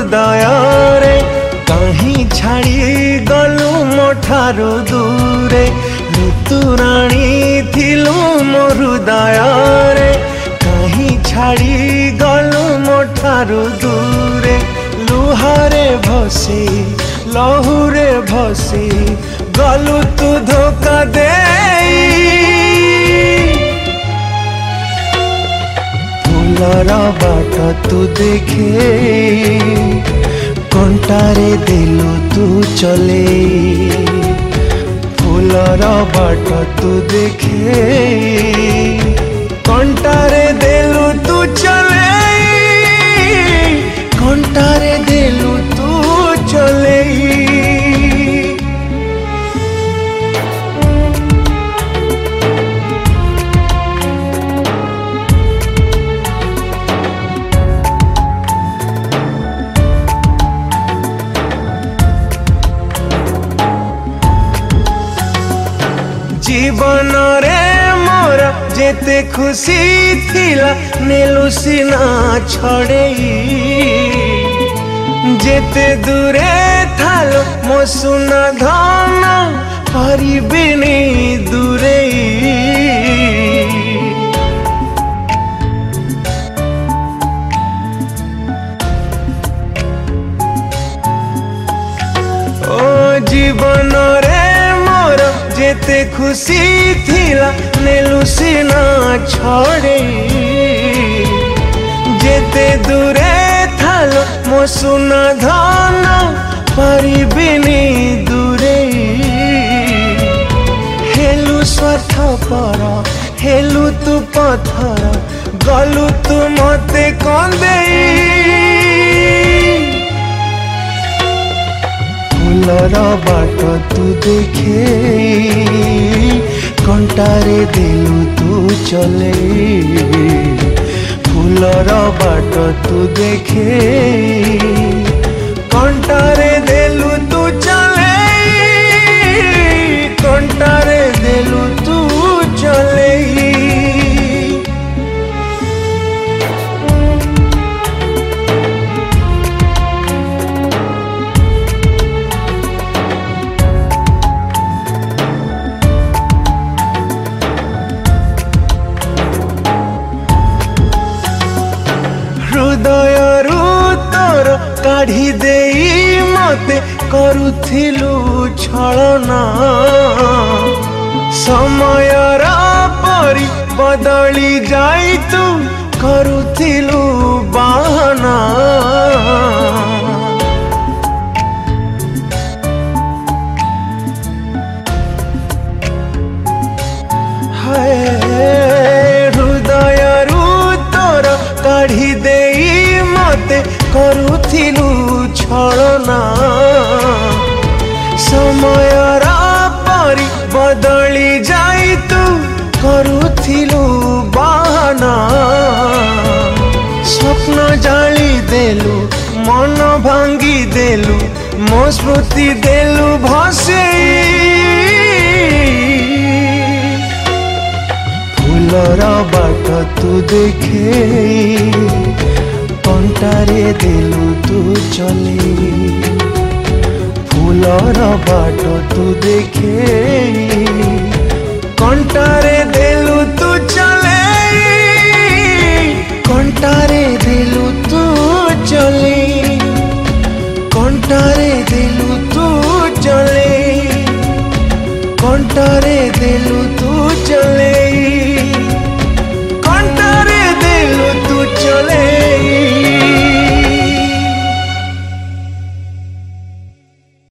हृदय रे कहीं छाड़ी गलु मो ठारू दूरे ऋतुराणी थिलु मो हृदय रे कहीं छाड़ी गलु मो ठारू दूरे लुहारे भसी लहुरे भसी गलु तू धोखा दे फूलर बाट तू देखे कंटारे दिलु तू चले फूलर बाट तू देखे कंटारे दिलु तू चले कंटारे दिलु तू चले जीवन रे मोर जेते खुशी थिला नेलु सीना छड़ेई जेते दूरे थालो मो सुना धन परिबिनी दूरे ओ जीवन रे जेते खुशी थिला नेलु सीना छड़े जेते दूरे थालो मो सुना धन परिबिनी दूरे हेलु स्वार्थपर हेलु तू पथर गलु तू मते कंदेई फूलर बाट तू देखे कंटारे दिलु तू चले फूलर बाट तू देखे कंटारे दिलु तू चले कंटारे दिलु तू चले हृदयरू तोर काढ़ी देई मते करुथिलु छलना समयर परी बदली जाई तू करुथिलु बहाना हृदयरू तोर काढ़ी देई मते करुथिलु छलना समयर परी बदली जाई तू करुथिलु बहाना स्वप्न जाली देलु मन भांगी देलु मो स्मृति देलु भसेई फूलर बाट तू देखे कंटारे दिलु तू चले फूलर बाट तू देखे कंटारे दिलु तू चले कंटारे दिलु तू चले कंटारे दिलु तू चले कंटारे दिलु तू चले कंटारे दिलु तू चले।